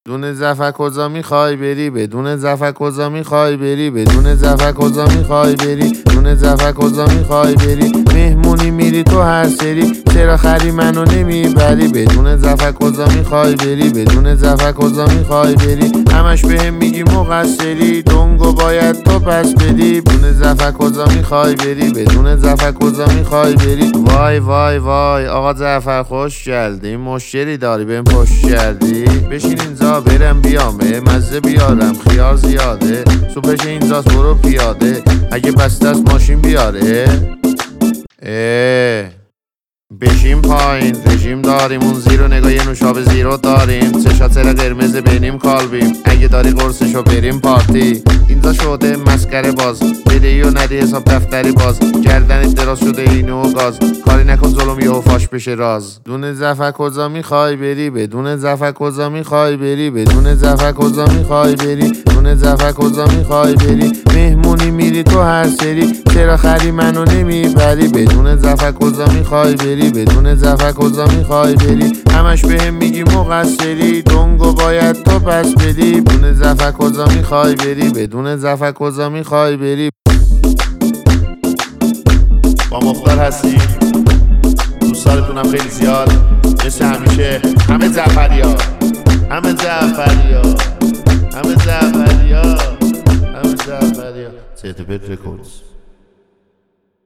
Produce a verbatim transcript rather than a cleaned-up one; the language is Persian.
بدون زفر کجا میخوای بری؟ بدون زفر کجا میخوای بری؟ بدون زفر کجا میخوای بری؟ بدون زفر کجا میخوای بری؟ مهمونی میری تو هر سری، چرا خری منو نمیبری؟ بدون زفر کجا میخوای بری؟ بدون زفر کجا میخوای بری؟ همش بهم میگی مقصری، دنگو باید تو پس بدی. بدون زفر کجا میخوای بری؟ بدون زفر کجا میخوای بری؟ وای وای وای آقا جعفر خوش گلدی، مشکلی داری بهم پشت کردی؟ بشین اینجا برم بیام مزه بیارم، خیار زیاده صبحش اینجاست برو پیاده، اگه بسته است ماشین بیاره. اه بشیم پایین رژیم داریم، اون زیرو نگاه یه نوشابه زیرو داریم، چشات سر قرمز بینیم کالبیم، اگه داری قرصشو بریم پارتی. اینجا شده مسکره باز، بدهی و ندی حساب دفتری باز، گردنت دراز شده اینو گاز، کاری نکن ظلم یهو فاش بشه راز. بدون زفر کجا میخوای بری؟ بدون زفر کجا میخوای بری؟ بدون زفر کجا میخوای بری؟ بدون زفر کجا میخوای بری؟ مهمونی میری تو هر سری، چرا خری منو نمیبری؟ بدون زفر کجا میخوای بری؟ بدون زفر کجا میخوای بری؟ همش بهم میگی مقصری، دنگو باید تو پس بدی. بدون زفر کجا میخوای بری؟ بدون زفر کجا میخوای بری؟ با مختار هستی، دوستارتونم خیلی زیاد، مثل همیشه همه زعفریا همه زعفریا همه زعفریا همه زعفریا. سیت پت رکوردز.